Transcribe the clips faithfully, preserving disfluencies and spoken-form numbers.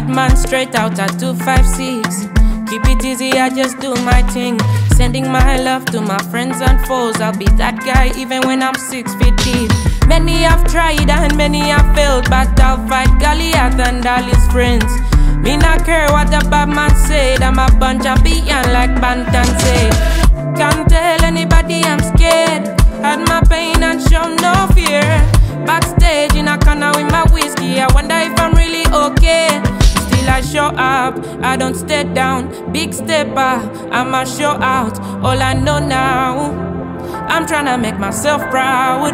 man straight out at two five six. Keep it easy, I just do my thing. Sending my love to my friends and foes. I'll be that guy even when I'm six feet deep. Many have tried and many have failed, but I'll fight Goliath and all his friends. Me not care what the bad man said. I'm a bunch of beyond like Bantan say. Can't tell anybody I'm scared. Had my pain and show no fear. Backstage in a corner with my whiskey. I wonder if I'm really okay. Still I show up, I don't stay down. Big stepper, I'ma show out. All I know now, I'm tryna make myself proud.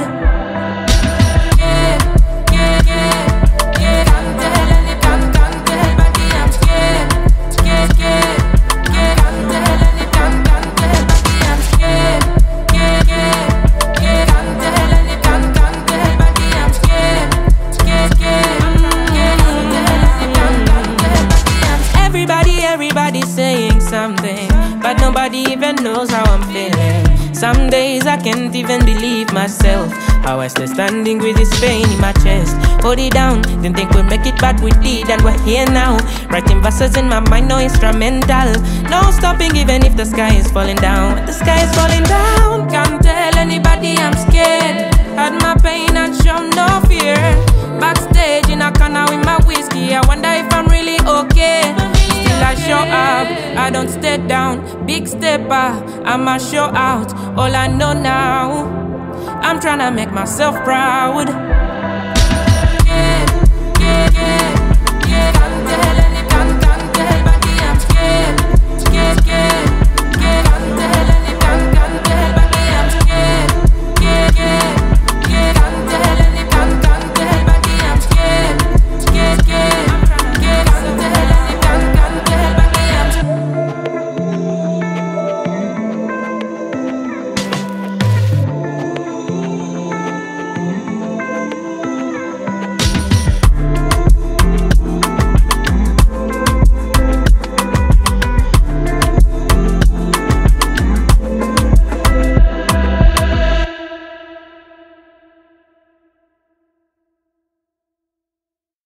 Everybody's saying something, but nobody even knows how I'm feeling. Some days I can't even believe myself. How I stay standing with this pain in my chest. Hold it down, didn't think we'd make it, but we did, and we're here now. Writing verses in my mind, no instrumental. No stopping even if the sky is falling down. The sky is falling down. Can't tell anybody I'm scared. Had my pain and show no fear. Backstage in a corner with my whiskey. I wonder if I'm really okay. I show up, I don't stay down. Big stepper, I'ma show out. All I know now, I'm tryna make myself proud.